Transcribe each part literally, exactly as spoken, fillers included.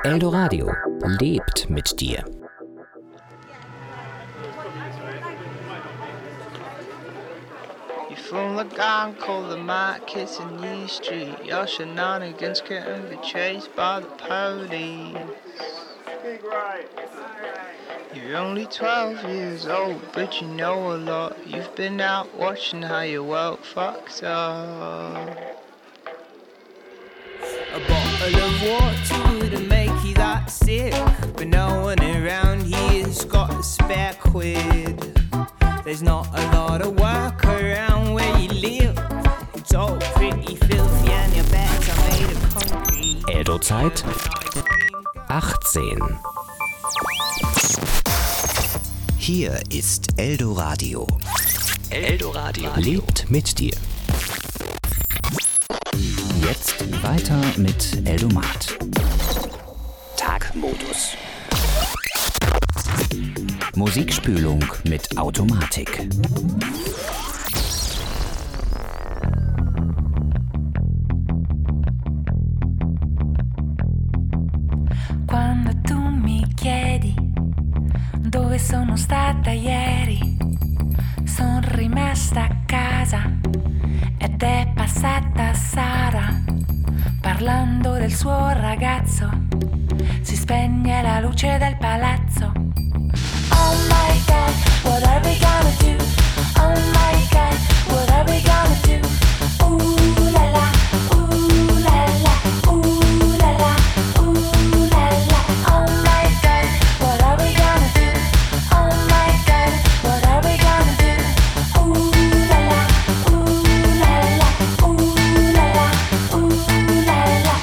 Eldoradio lebt mit dir. From the gang called the markets in New Street, your shenanigans couldn't be traced by the police. You're only twelve years old, but you know a lot. You've been out watching how your world fucks up. A bottle of water wouldn't make you that sick, but no one around here's got a spare quid. There's not a lot of work around where you live. It's all pretty filthy and your beds are made of concrete. Eldo-Zeit achtzehn. Hier ist Eldoradio. Eldoradio lebt mit dir. Jetzt weiter mit Eldomat. Tagmodus. Musikspülung mit Automatik. Quando tu mi chiedi dove sono stata ieri, son rimasta a casa ed è passata Sara parlando del suo ragazzo. Si spegne la luce del palazzo. Oh my God, what are we gonna do? Oh my God, what are we gonna do? Ooh la la, ooh la la, ooh la la, ooh la la. Oh my God, what are we gonna do? Oh my God, what are we gonna do? Ooh la la, ooh la la, ooh la la, ooh la la.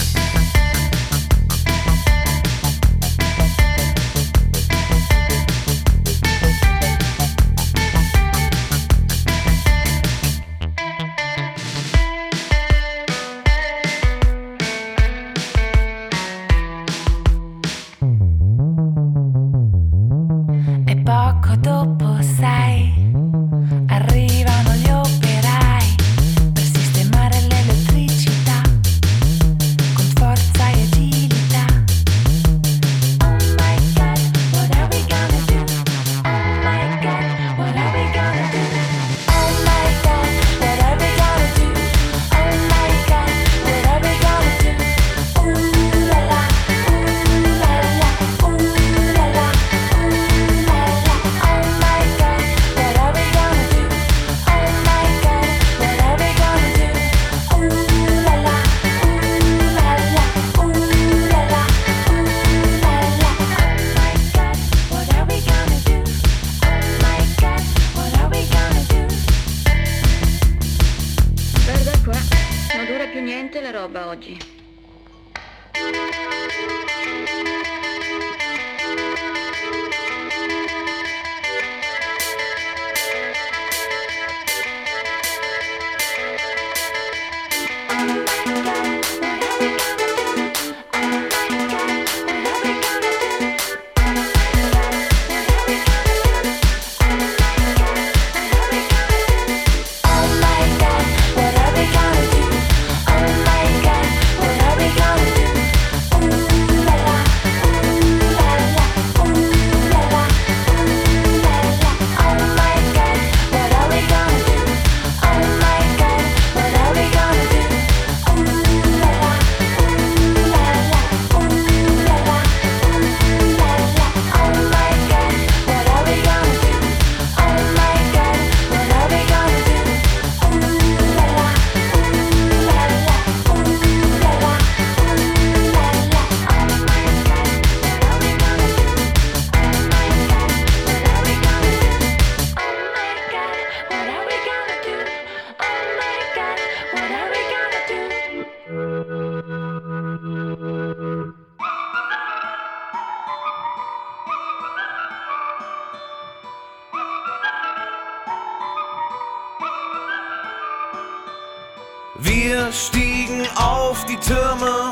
Wir stiegen auf die Türme,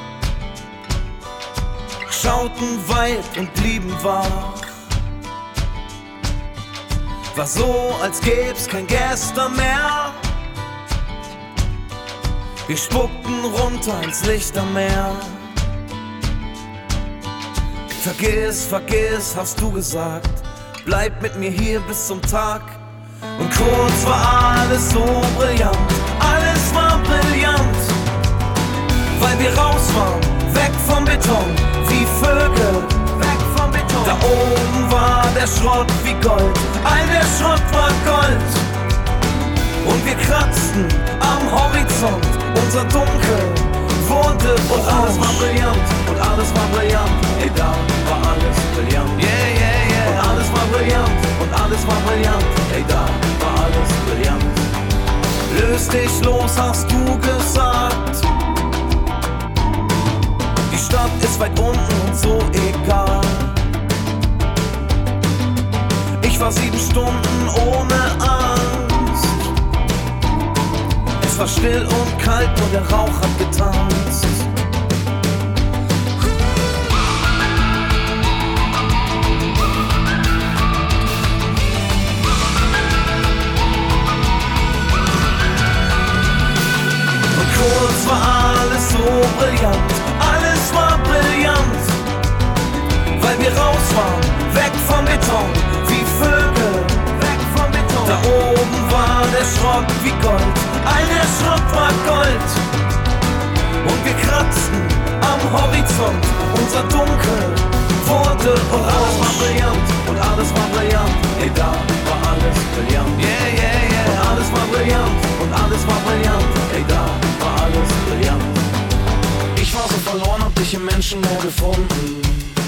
schauten weit und blieben wach. War so, als gäb's kein Gestern mehr. Wir spuckten runter ins Lichtermeer. Vergiss, vergiss, hast du gesagt. Bleib mit mir hier bis zum Tag. Und kurz war alles so brillant, alles war brillant, weil wir raus waren, weg vom Beton, wie Vögel, weg vom Beton. Da oben war der Schrott wie Gold, all der Schrott war Gold. Und wir kratzten am Horizont, unser Dunkel wurde und alles war brillant, und alles war brillant, ey, da war alles brillant, yeah, yeah, yeah. Und alles war brillant, und alles war brillant, ey, da war alles brillant. Löst dich los, hast du gesagt. Die Stadt ist weit unten und so egal. Ich war sieben Stunden ohne Angst. Es war still und kalt und der Rauch hat getanzt. Und kurz war alles so brillant, alles war brillant, weil wir raus waren, weg vom Beton, wie Vögel, weg vom Beton. Da oben war der Schrott wie Gold, all der Schrott war Gold. Und wir kratzten am Horizont, unser Dunkel wurde und alles war brillant, und alles war brillant, ey, da war alles brillant, yeah, yeah, yeah. Und alles war brillant, und alles war brillant, ey, da war alles brillant. Ich war so verloren, hab dich im Menschenmeer gefunden.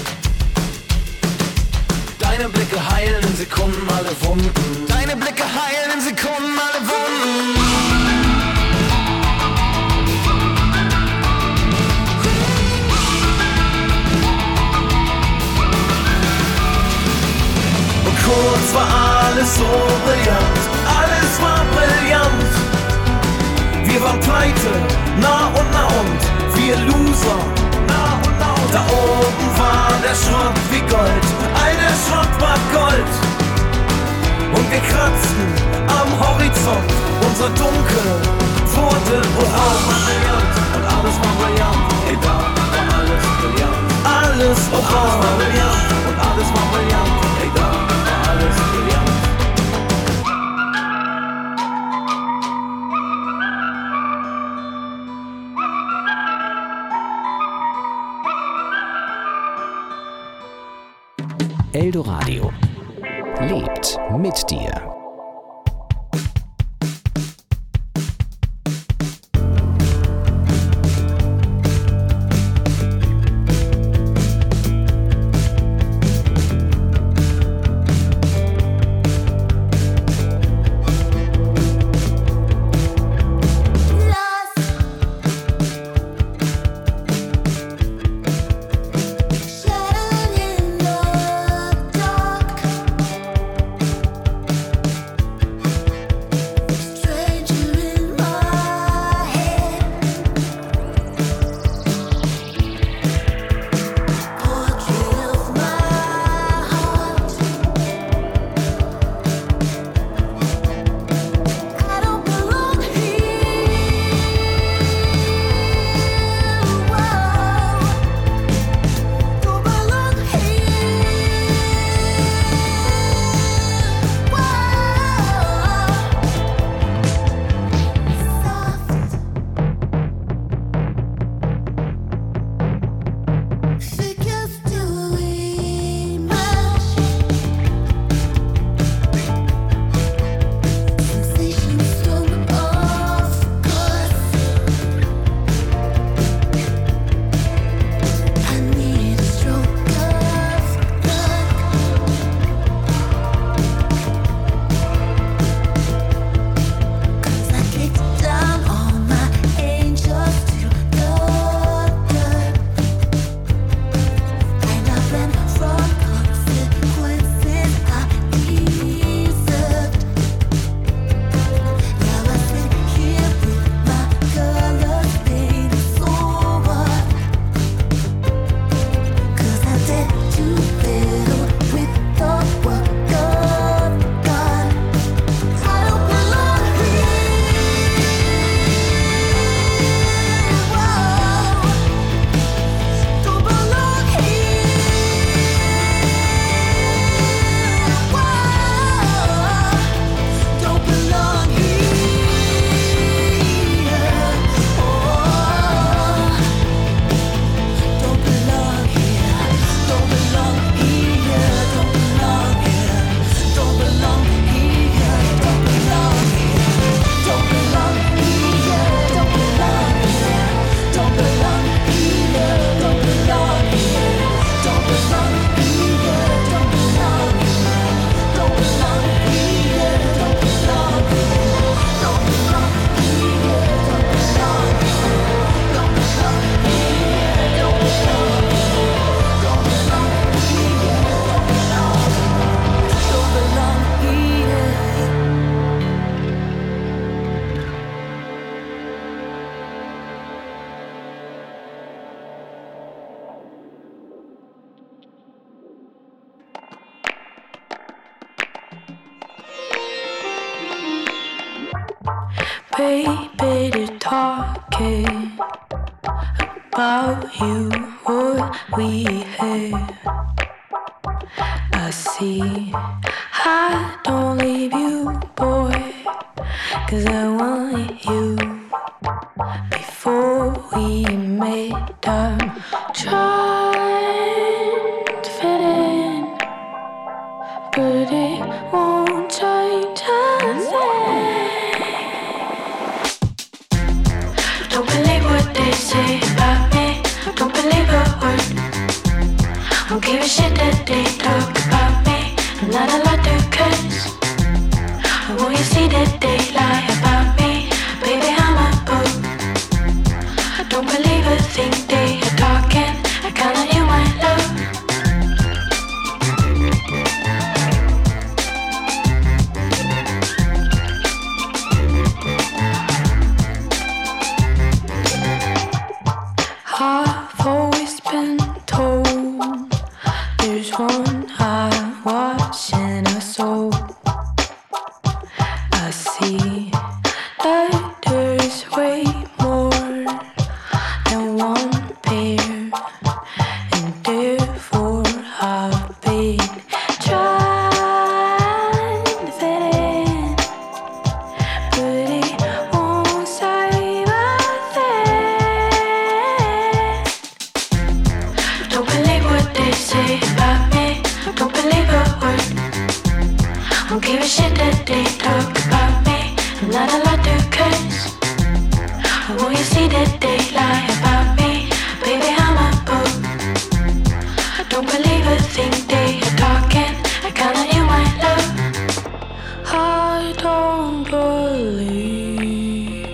Deine Blicke heilen in Sekunden alle Wunden. Deine Blicke heilen in Sekunden alle Wunden. Und kurz war alles so brillant, alles war brillant. Wir waren pleite, nah und nah und wir Loser, nah und nah und. Da oben war der Schrott wie Gold, all der Schrott war Gold. Und wir kratzten am Horizont, unser Dunkel wurde und alles war brillant, und alles war brillant, ey, da war alles brillant. Alles und alles war brillant, und alles war brillant, ey, da war alles brillant. Eldoradio lebt mit dir. baby, to talking about you, what we have. I see, I don't leave you, boy, 'cause I want you. Before we met, I'm trying to fit in, but it won't change a thing. Don't believe what they say about me, don't believe a word. Don't give a shit that they talk about me, I'm not allowed to curse. Won't you see that they lie about me, baby, I'm a boat. Don't believe a thing they are talking, I count on you, my love. I've always been told there's one eye watching us all. I see that there's way more than one pair, and therefore I've been trying to fit in, but it won't save a thing. Don't believe what they say about me, don't believe a word. Don't give a shit that they talk about me, I'm not allowed to curse. Won't you see that they lie about me, baby, I'm a boat. Don't believe a thing they are talking, I count on you, my love. I don't believe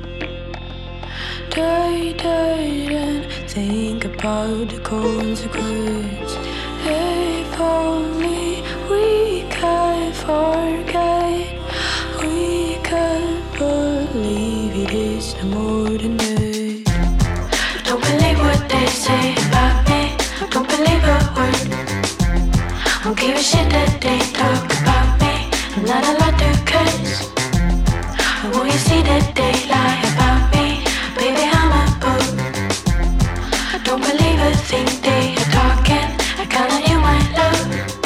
they didn't think about the consequence. If only we could forget, we could believe it is no more than that. Don't believe what they say about me, don't believe a word. Don't give a shit that they talk about me, I'm not allowed to curse. Won't you see that they lie about me, baby, I'm a boat. Don't believe a thing they are talking, I count on you, my love.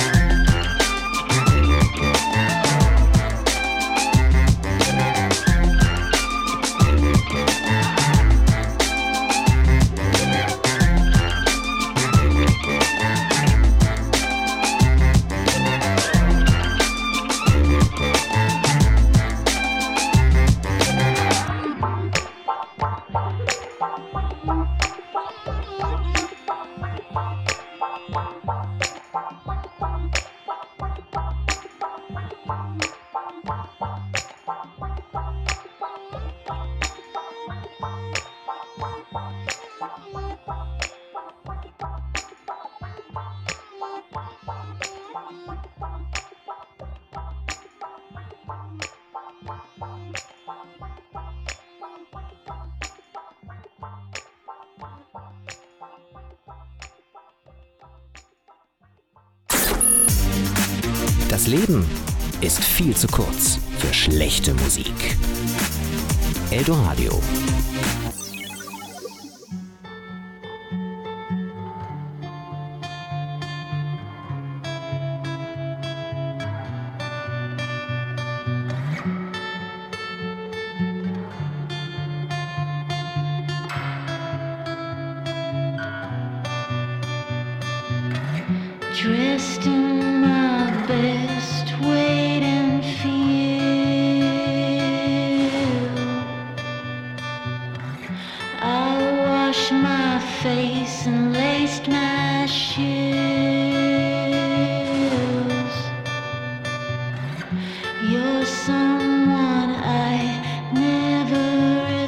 Das Leben ist viel zu kurz für schlechte Musik. Eldoradio. Dressed in my best, waiting for you. I washed my face and laced my shoes. You're someone I never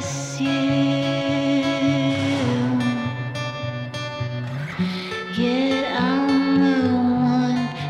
assumed. Yet I'm the one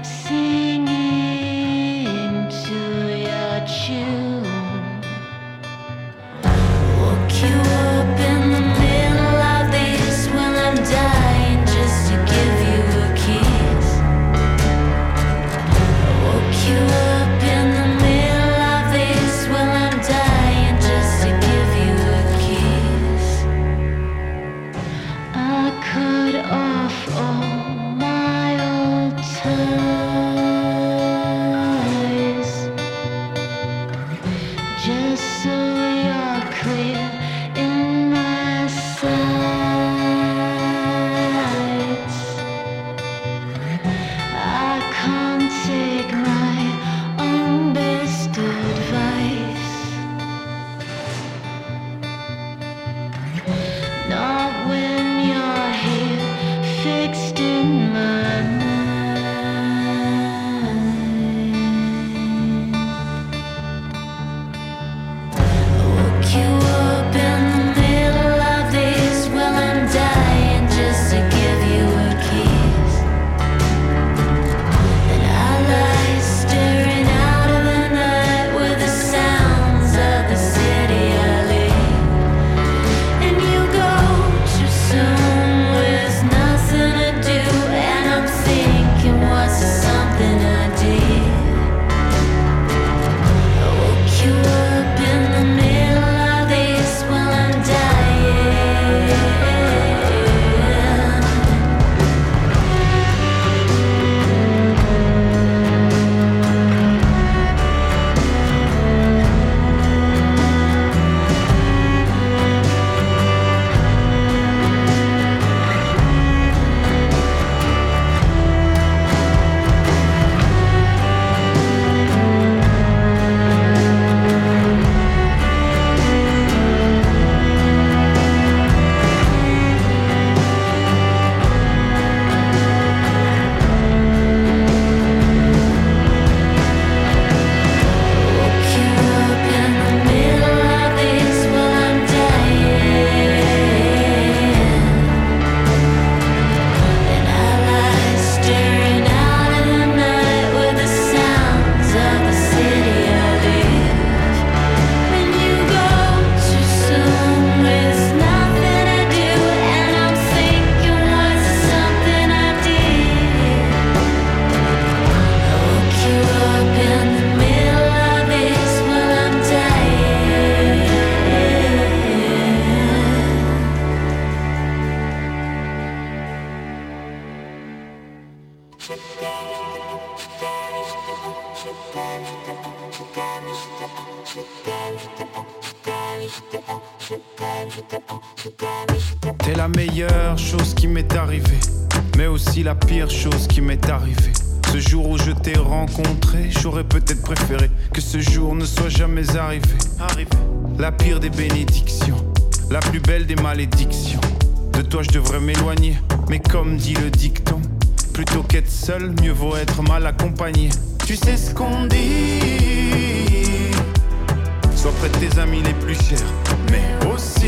T'es la meilleure chose qui m'est arrivée, mais aussi la pire chose qui m'est arrivée. Ce jour où je t'ai rencontré, j'aurais peut-être préféré que ce jour ne soit jamais arrivé. Arrivé. La pire des bénédictions, la plus belle des malédictions. De toi je devrais m'éloigner, mais comme dit le dicton, plutôt qu'être seul, mieux vaut être mal accompagné. Tu sais ce qu'on dit, sois près de tes amis les plus chers, mais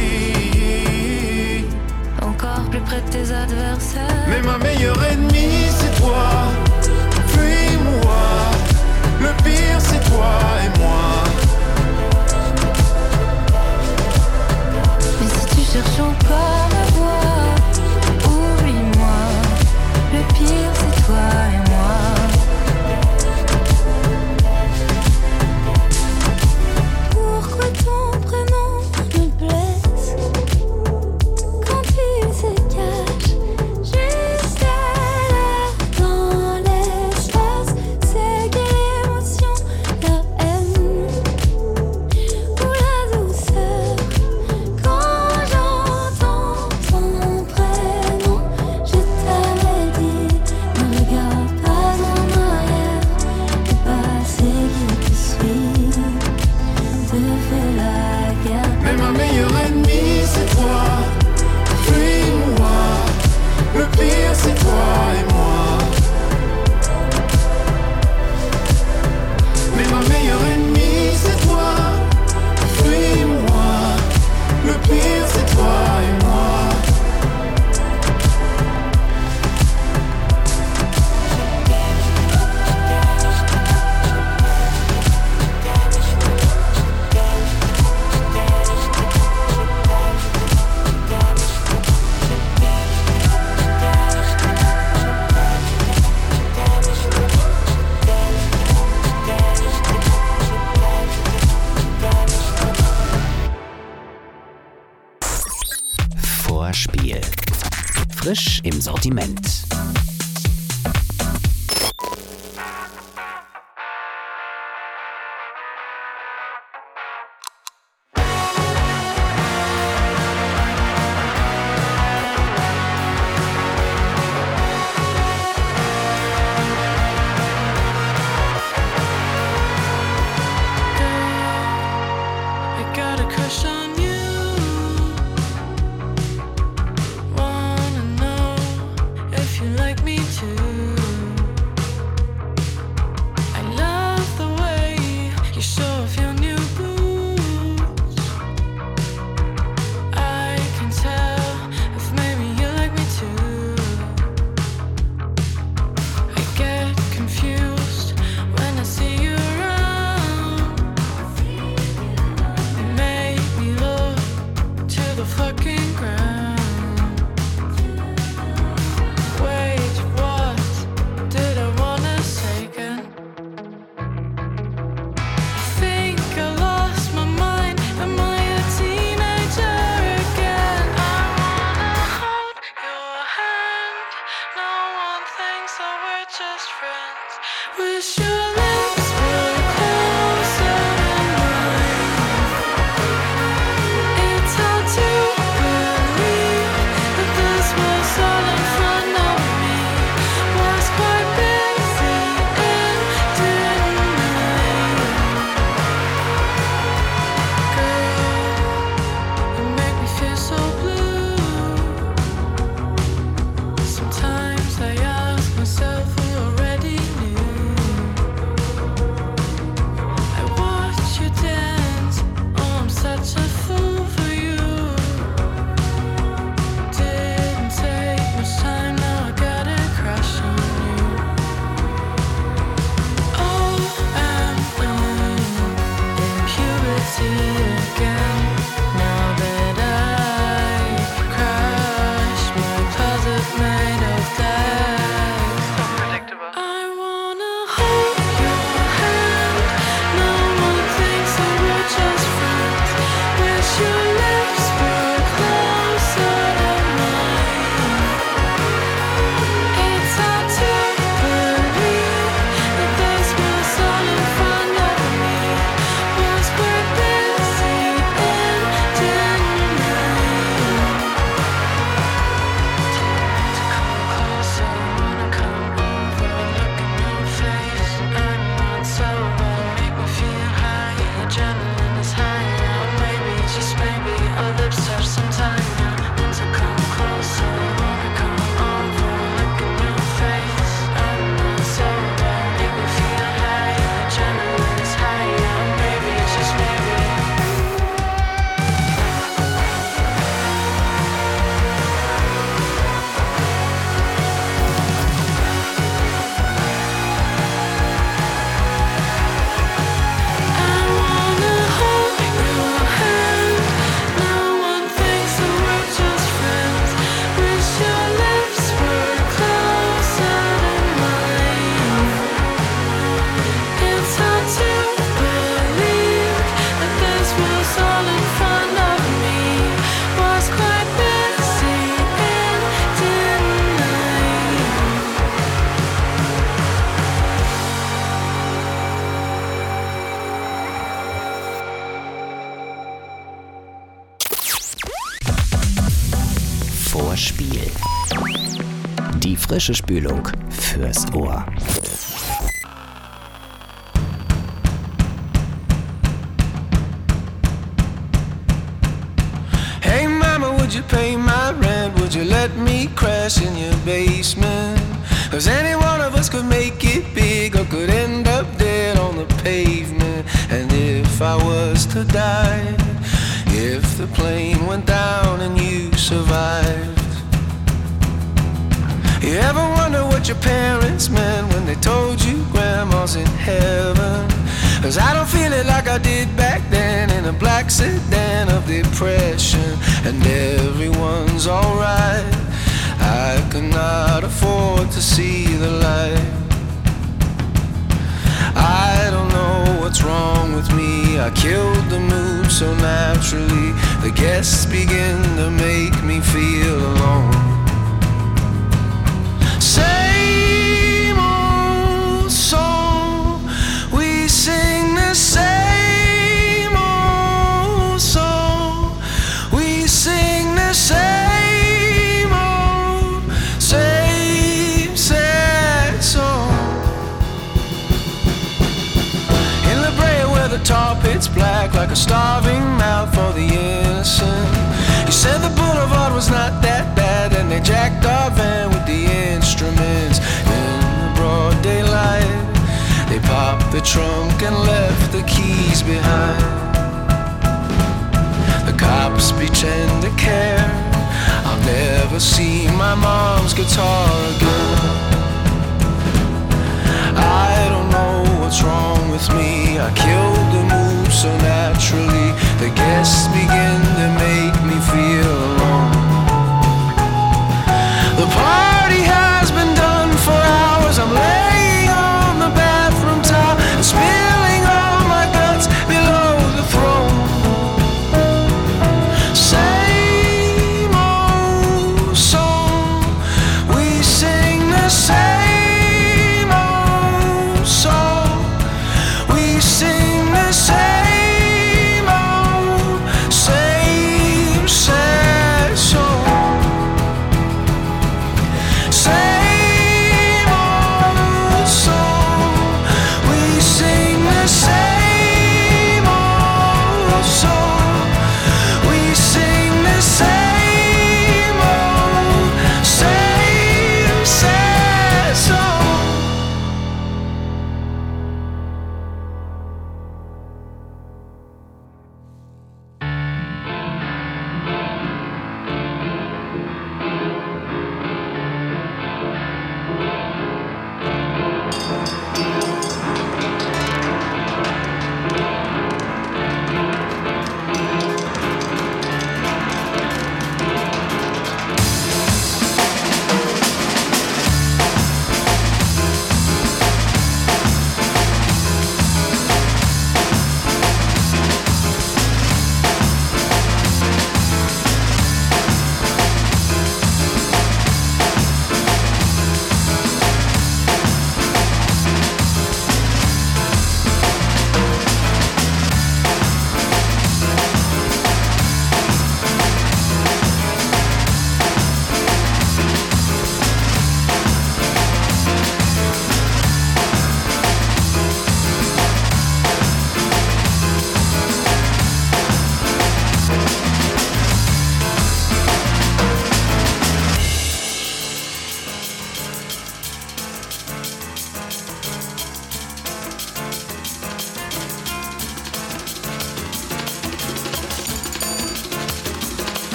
aussi encore plus près de tes adversaires. Mais ma meilleure ennemie c'est toi, fuis-moi. Le pire c'est toi et moi. Mais si tu cherches encore ma voix, oublie-moi. Le pire c'est toi et moi. Pourquoi ton prénom me blesse quand tu se caches juste à l'air dans l'espace? C'est quelle émotion, la haine ou la douceur? Quand j'entends ton prénom, je t'avais dit, ne regarde pas en arrière. Le passé qui te suit te fait la guerre. Mais ma meilleure ennemie c'est toi, fuis-moi. Le pire c'est toi et moi. Mais ma meilleure ennemie c'est toi, fuis-moi. Le pire c'est toi et moi. Vorspiel. Frisch im Sortiment. I got a crush on you. Wanna know if you Frische Spülung fürs Ohr. Hey mama, would you pay my rent? Would you let me crash in your basement? Cause any one of us could make it big or could end up dead on the pavement. And if I was to die, if the plane went down and you survived, you ever wonder what your parents meant when they told you grandma's in heaven? Cause I don't feel it like I did back then in a black sedan of depression. And everyone's alright, I could not afford to see the light. I don't know what's wrong with me, I killed the mood so naturally. The guests begin to make me feel alone. Same old song, we sing the same old song, we sing the same old, same sad song. In La Brea where the tar pit's black like a starving mouth for the innocent, you said the boulevard was not that bad, and they jacked our van with the instruments. In the broad daylight, they popped the trunk and left the keys behind. The cops pretend to care, I'll never see my mom's guitar again. I don't know what's wrong with me, I killed the mood so naturally. The guests begin to make me feel alone. The party has been done for hours, I'm laying on the bathroom towel and spilling all my guts below the throne. Same old song, we sing the same old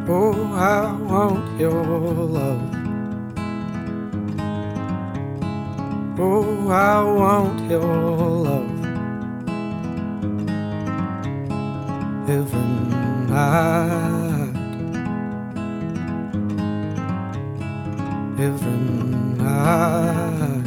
Oh, I want your love. Oh, I want your love. Every night, every night.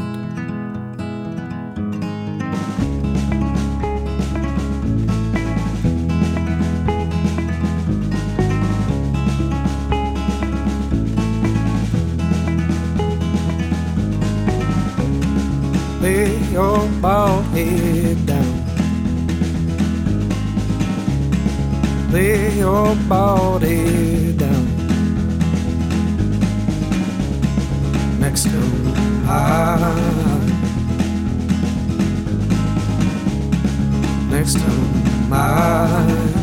Lay your bald head down. Lay your bald head down next to mine. Next to mine.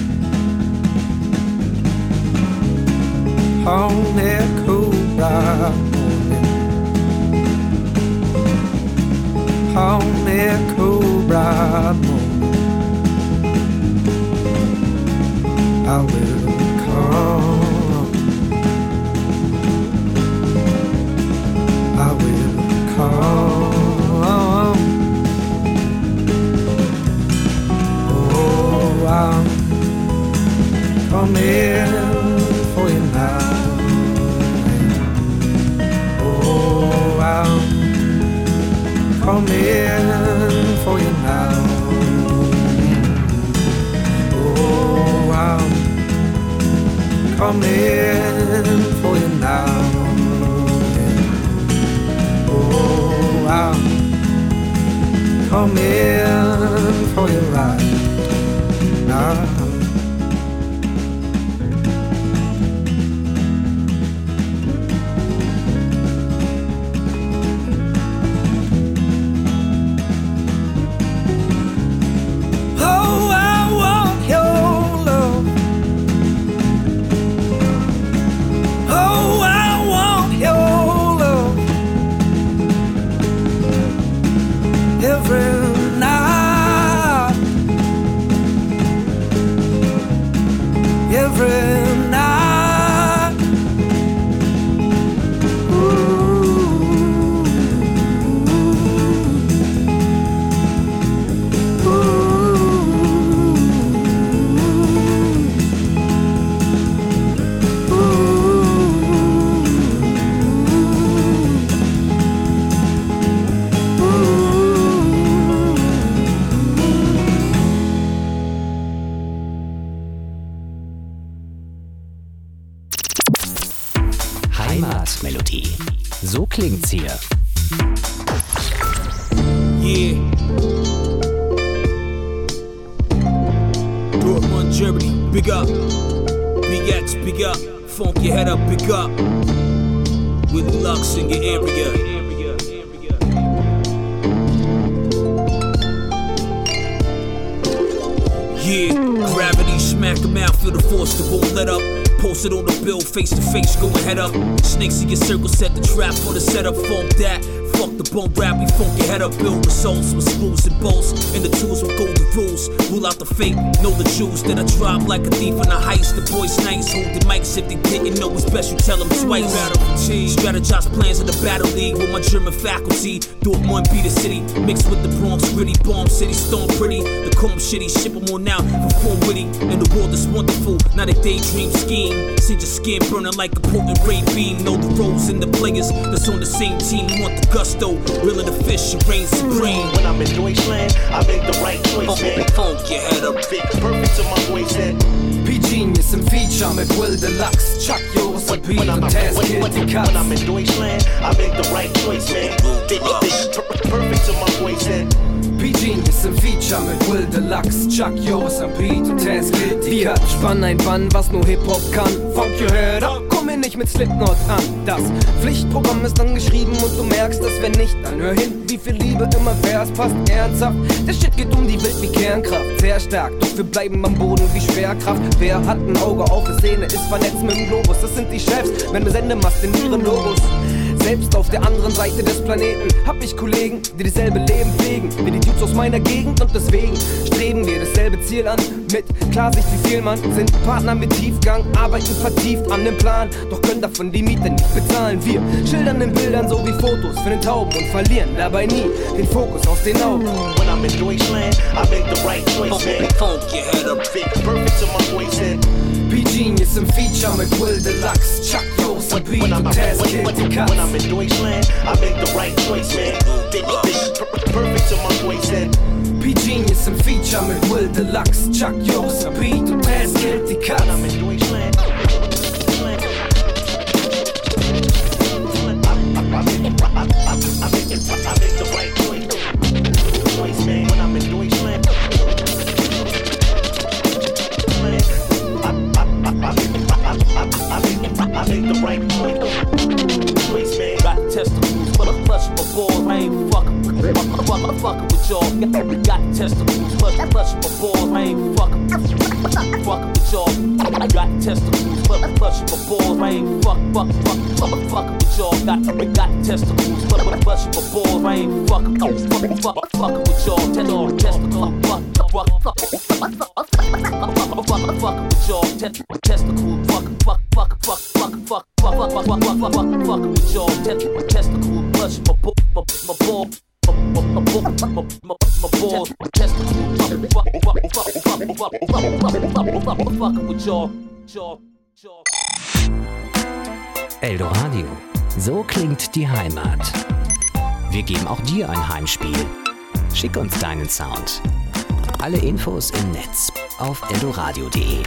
On that cool bright morning. On that cool bright morning, I will come. I will come. Oh, I'm coming for you now. Oh, I'm coming for you now. Oh, I'm coming for you now. Oh, I'm coming for you right now. Heimatmelodie. So klingt's hier. Yeah. Dortmund, Germany, big up. Big X, big up. Funk your head up, big up. With Lux in your area. Yeah, gravity smack him out, feel the force that won't let up. Posted on the bill, face to face, go ahead up. Snakes in your circle, set the trap for the setup, funk that. Fuck the bone rap, we funk your head up, build results with screws and bolts. And the tools with golden rules, rule out the fake, know the jewels that I drop like a thief in a heist. The boys nice, hold the mics if they didn't know it's best, you tell them twice. Battle fatigue, strategize plans in the battle league with my German faculty. Dortmund be the city, mixed with the Bronx gritty. Bomb city, stone pretty, the comb shitty, ship them on out for form witty. And the world is wonderful, not a daydream scheme. Send your skin burning like a potent ray beam. Know the roles and the players that's on the same team. You want the gusto, reeling the fish, you reign supreme. When I'm in Deutschland, I make the right choice, man. Funk your head up, fix perfect to my voice head. P-Genius im Feature mit Will Deluxe, Chuck Joris und Pete und Taz Kid die Cuts. When I'm in Deutschland, I make the right choice, man. Fix perfect to my voice head. P-Genius im Feature mit Will Deluxe, Chuck Joris und Pete und Taz Kid die Cuts. Wir spannen ein Bann, was nur Hip-Hop kann. Funk your head up, komm mir nicht mit Slipknot an. Das Pflichtprogramm ist dann geschrieben und du merkst es, wenn nicht, dann hör hin. Wie viel Liebe immer wär's, passt ernsthaft. Der Shit geht um die Welt wie Kernkraft, sehr stark. Doch wir bleiben am Boden wie Schwerkraft. Wer hat ein Auge auf die Szene, ist vernetzt mit dem Globus. Das sind die Chefs, wenn wir Sendemast in ihren Logos. selbst auf der anderen Seite des Planeten hab ich Kollegen, die dasselbe Leben pflegen, wie die Dudes aus meiner Gegend, und deswegen streben wir dasselbe Ziel an. Mit Klarsicht wie viel man sind Partner mit Tiefgang, arbeiten vertieft an dem Plan, doch können davon die Miete nicht bezahlen. Wir schildern in Bildern so wie Fotos für den Tauben und verlieren dabei nie den Fokus aus den Augen. When I'm in Deutschland, I make the right choice, man. Funk your head up, perfect to my voice and P-Genius im Feature mit Will Deluxe, Chuck Yost und Beat und Taz Kid die Cuts. When I'm in Deutschland, I make the right choice, man. Perfect to my voice and P-Genius im Feature mit Will Deluxe, Chuck Yost und Beat und Taz Kid die Cuts. When I'm in Deutschland, I make the right choice, man. When I'm in Deutschland, I make the right choice, man. Got testicles, but I clutch my balls. I ain't fucking, fucking, fucking, fucking with y'all. Got testicles, but I clutch my balls. I ain't fucking, fucking with y'all. I got testicles, but I clutch my balls. I ain't fucking, fucking, fucking, fucking, fucking with y'all. Got, got testicles, but I clutch my balls. I ain't fucking, fucking, fucking, fucking with y'all. Testicles, testicles, fuck, fuck, fuck, fuck, fuck with y'all. Testicles, fuck, fuck, fuck, fuck, fuck, fuck, fuck, fuck, fuck, fuck, fuck, fuck, fuck with y'all. Testicle, clutch my ball, my my ball, my my ball, my my my ball. Testicle, fuck, fuck, fuck, fuck, fuck, fuck, fuck, fuck, fuck with y'all, y'all, y'all. Eldoradio. So klingt die Heimat. Wir geben auch dir ein Heimspiel. Schick uns deinen Sound. Alle Infos im Netz auf eldoradio punkt de.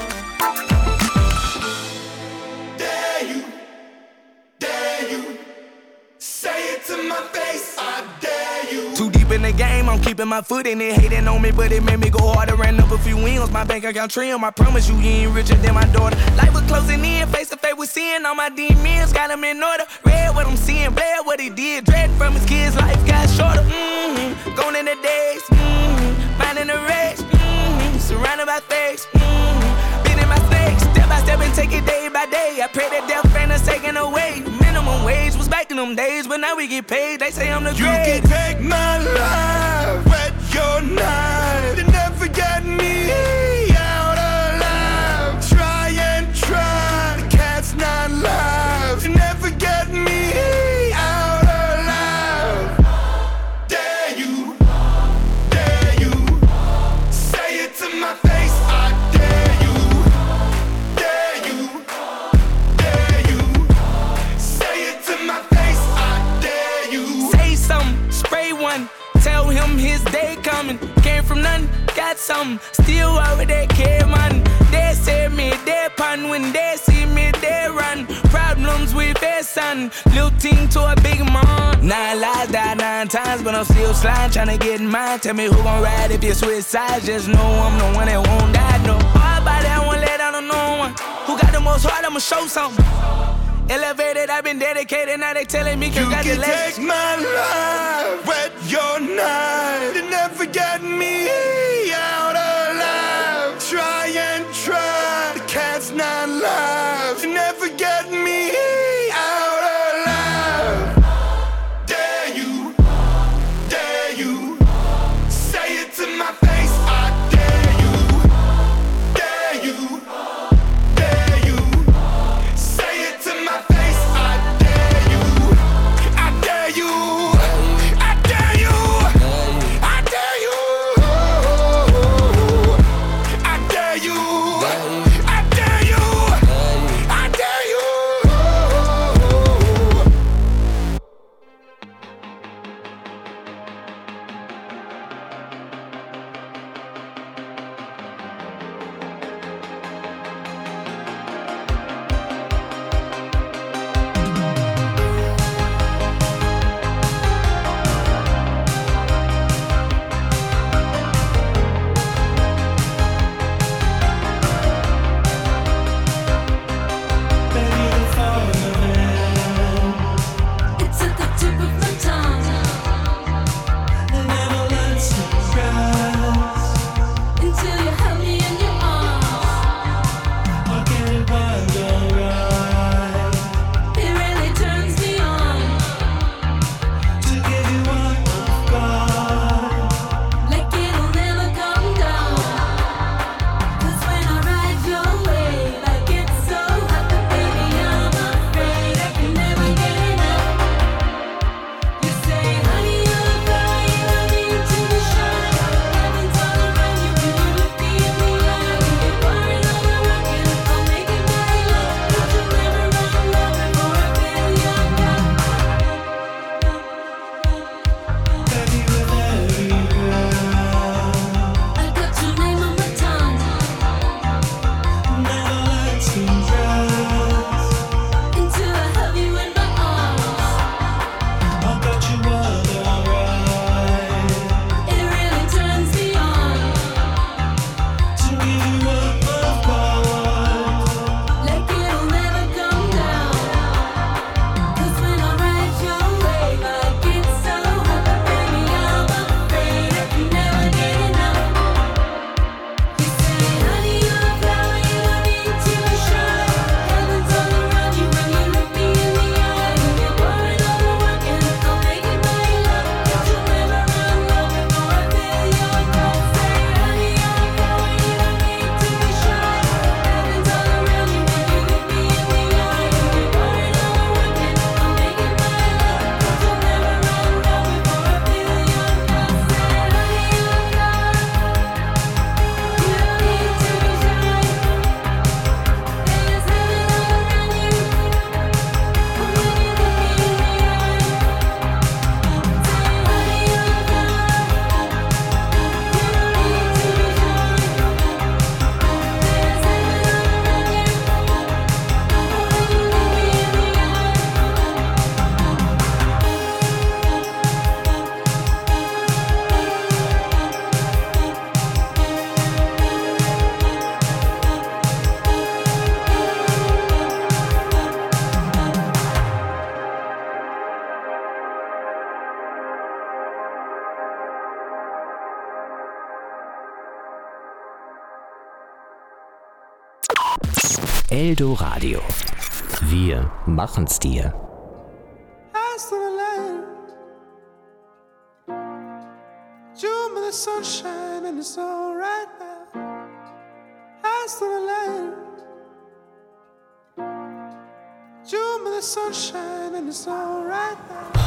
Too deep in the game, I'm keeping my foot in it. Hating on me, but it made me go harder. Ran up a few wins, my bank account trim. I promise you, you ain't richer than my daughter. Life was closing in, face to face with sin. All my demons got them in order. Read what I'm seeing, bled what he did. Dread from his kids, life got shorter. Mm-hmm. Gone in the days, mm-hmm. Finding the race, mm-hmm. Surrounded by fakes, mm-hmm. Beating my snakes, step by step and take it day by day. I pray that death ain't us taken away. Minimum wage was back in them days, but now we get paid. They say I'm the great. You can take my life, wet your knife. You never get me out alive. Try and try, the cat's not live. You never get me out alive. Dare you, dare you, say it to my face. I dare you, dare you, dare you, say it to my face. I dare you. Say something, spray one. Tell him his day coming. Came from nothing, got something. Still over there, care man. They say me, they pan. When they see me, they run. Problems with their son. Little team to a big man. Nine lies, died nine times, but I'm still sliding, trying to get in mine. Tell me who gon' ride if you switch sides. Just know I'm the one that won't die. No hard body, I won't let out on no one. Who got the most heart, I'ma show something. Elevated, I've been dedicated, now they telling me congratulations. You can take my life, wet your knife. You never get me out alive. Try and try, the cat's not live. You never get me out alive. Dare you, dare you, say it to my face. I dare you, dare you, dare you, say it to my face. I dare you, I dare you, Eldoradio. Wir machen's dir. Eyes to the land. June with the sunshine and it's all right now. Eyes to the land. June with the sunshine and it's all right now.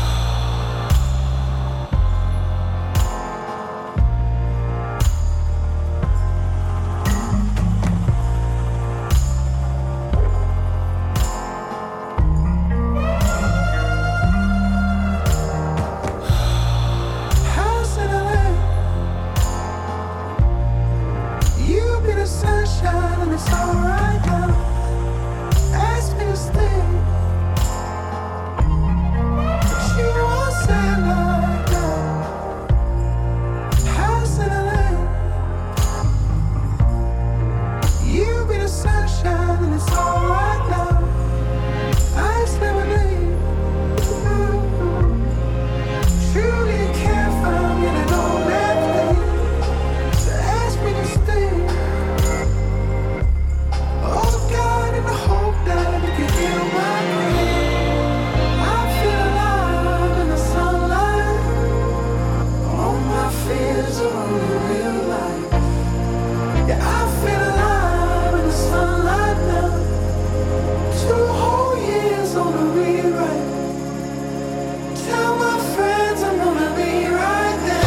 Sunshine and it's alright now. Ask me to stay, but you won't say like that. House in L A, you be the sunshine and it's alright now. Ice lemonade, mm-hmm. Truly care for me and all that place. So ask me to stay. Hope that you can heal my pain. I feel alive in the sunlight. All my fears are only real life. Yeah, I feel alive in the sunlight now. Two whole years on a rewrite. Tell my friends I'm gonna be right there.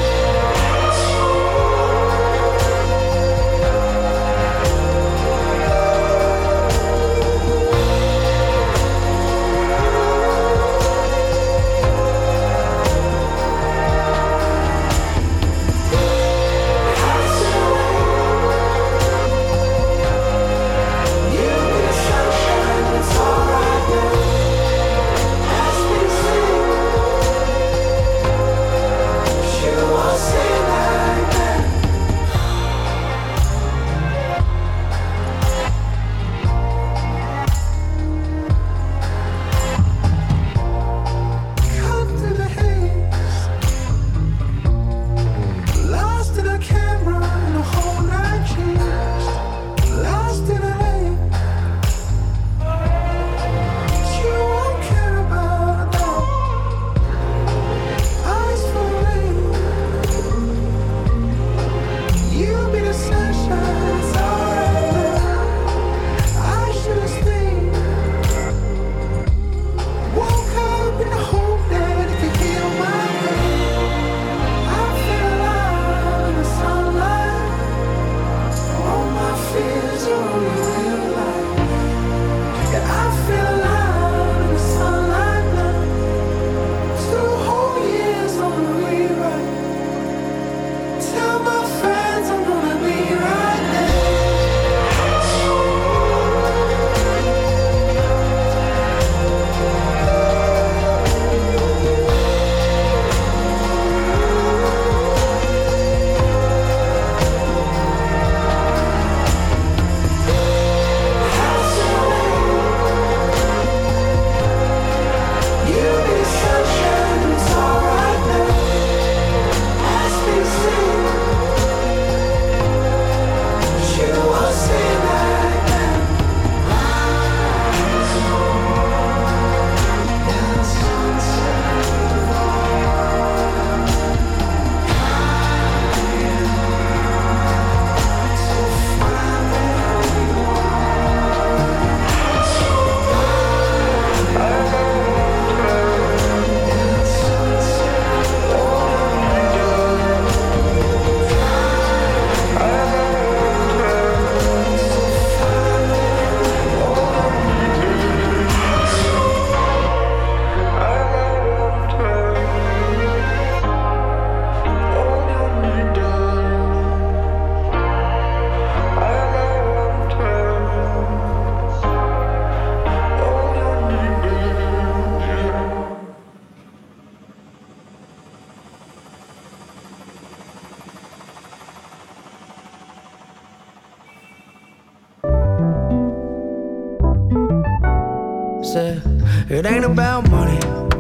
Said, it ain't about money.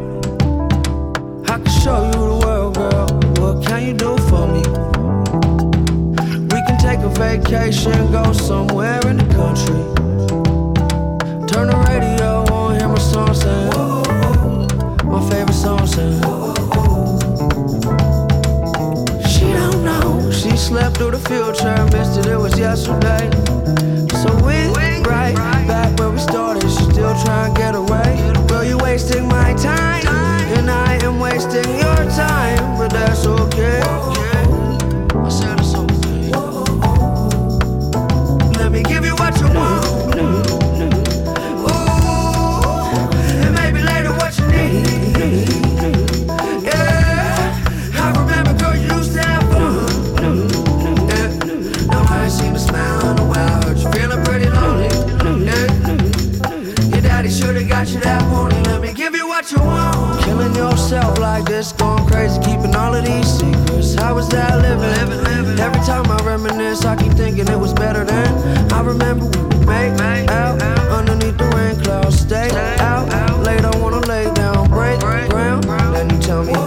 I can show you the world, girl. What can you do for me? We can take a vacation, go somewhere in the country. Turn the radio on, hear my song saying, my favorite song saying. She don't know, she slept through the future, missed it, it was yesterday. So we right back where we started, she still trying to get away. Girl, you wasting my time, and I am wasting your time, but that's okay. I said it's okay. Let me give you what you want. You that morning, let me give you what you want. Killing yourself like this, going crazy, keeping all of these secrets. How was that living? living, living. Every time I reminisce, I keep thinking it was better then. I remember we would make out underneath the rain clouds. Stay out late, I wanna lay down, break ground. Then you tell me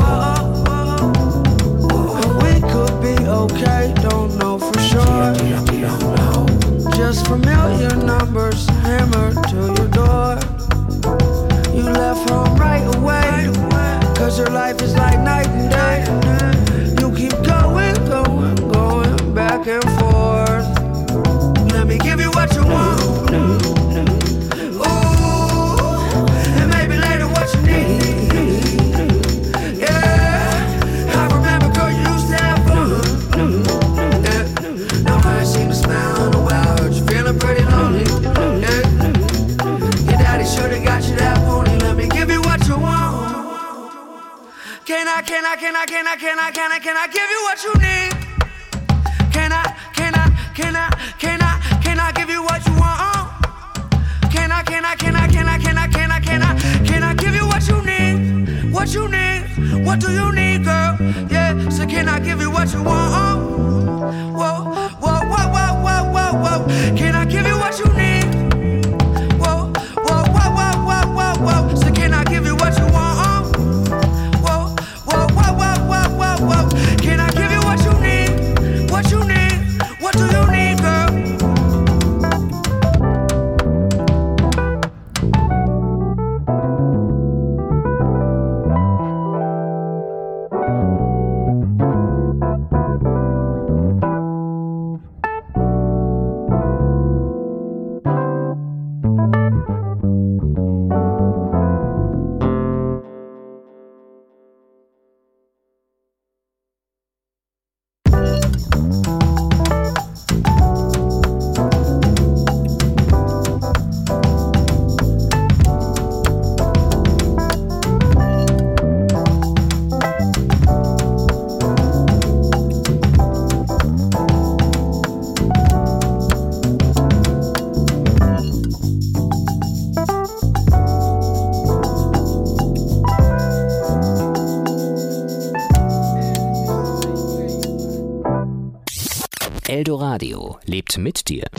we could be okay, don't know for sure. Just familiar numbers hammered to your door. You left home right away, cause your life is like night and day. You keep going, going, going back and forth. Let me give you what you want. Ooh, and maybe later what you need. Yeah, I remember, girl, you used to have fun. Yeah, now I ain't seen a smile in a while, heard you feeling pretty lonely. Yeah, your daddy should've got you that morning. Give you what you want. Can I, can I, can I, can I, can I, can I, can I give you what you need? Can I, can I, can I, can I, can I give you what you want? Can I, can I, can I, can I, can I, can I, can I, can I give you what you need? What you need? What do you need, girl? Yeah, so can I give you what you want? Whoa, whoa, whoa, whoa, whoa, whoa, whoa. Can I give you what you need? Whoa, whoa, whoa, whoa, whoa, whoa, whoa. So can I give you what you want? Whoa, whoa, whoa, whoa, whoa, whoa, whoa. Can I give you what you need? What you need? What do you need, girl? Eldoradio lebt mit dir.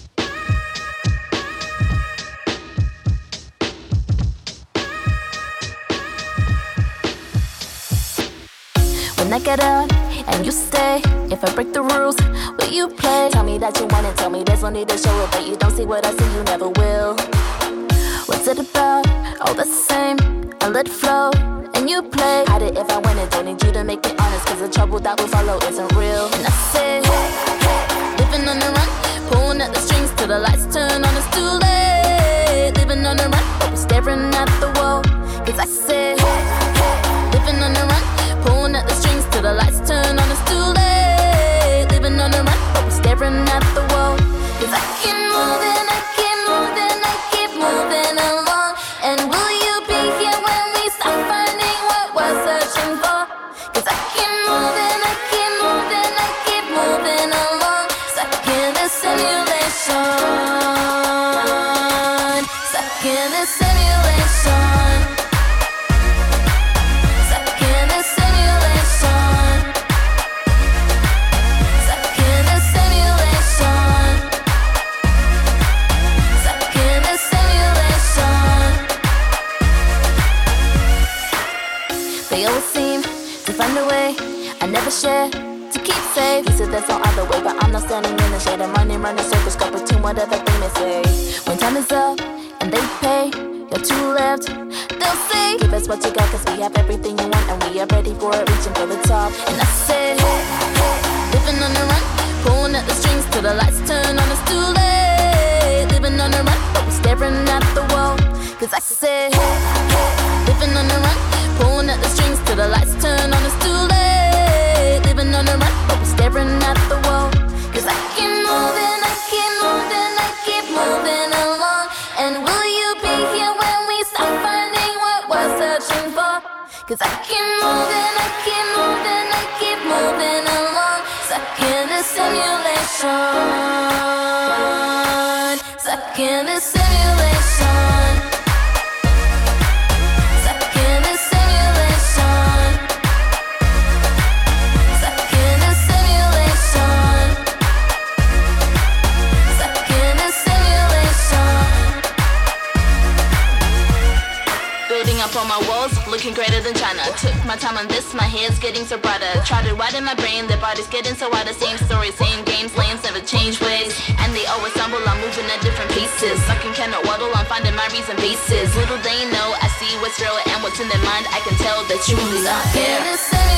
When I get out and you stay, if I break the rules, will you play? Tell me that you want it, tell me there's no need to show it, but you don't see what I see, you never will. What's it about? All the same, I let it flow, and you play. Hide it if I win it, don't need you to make me honest, cause the trouble that will follow isn't real. And I say, living on the run, pulling at the strings till the lights turn on, it's too late. Living on the run, but we're staring at the wall, cause I say, living on the run, pulling at the strings till the lights turn on, it's too late. Living on the run, but we're staring at the wall, cause I keep moving, I keep moving, I keep moving along. And will you be here when we start finding what we're searching for? Cause I keep moving, I keep moving, I keep moving along. Stuck in this simulation, stuck in this simulation, stuck in this simulation, stuck in this simulation, stuck in this simulation. They always seem to find a way I never share, to keep safe. He said that's no other way, but I'm not standing in the shade. I'm running, running circles, got between whatever thing they say. When time is up and they pay, you're two left, they'll say, give us what you got, cause we have everything you want, and we are ready for it, reaching for the top. And I said, hey, hey, living on the run, pulling at the strings till the lights turn on, it's too late. Living on the run, but we're staring at the wall. Cause I said, hey, hey, living on the run, pulling at the strings till the lights turn on, it's too late. Living on the run, but we're staring at the wall. Cause I keep moving, I keep moving, I keep moving along. And will you be here when we start finding what we're searching for? Cause I keep moving, I keep moving, I keep moving along. Stuck in this simulation, stuck in this simulation. Up on my walls, looking greater than China. Took my time on this, my hair's getting so brighter. Tried to write in my brain, their bodies getting so wider. Same story, same games, lanes never change ways. And they always stumble, I'm moving at different pieces. Sucking cannot waddle, I'm finding my reason pieces. Little they know, I see what's real and what's in their mind. I can tell that you really not here.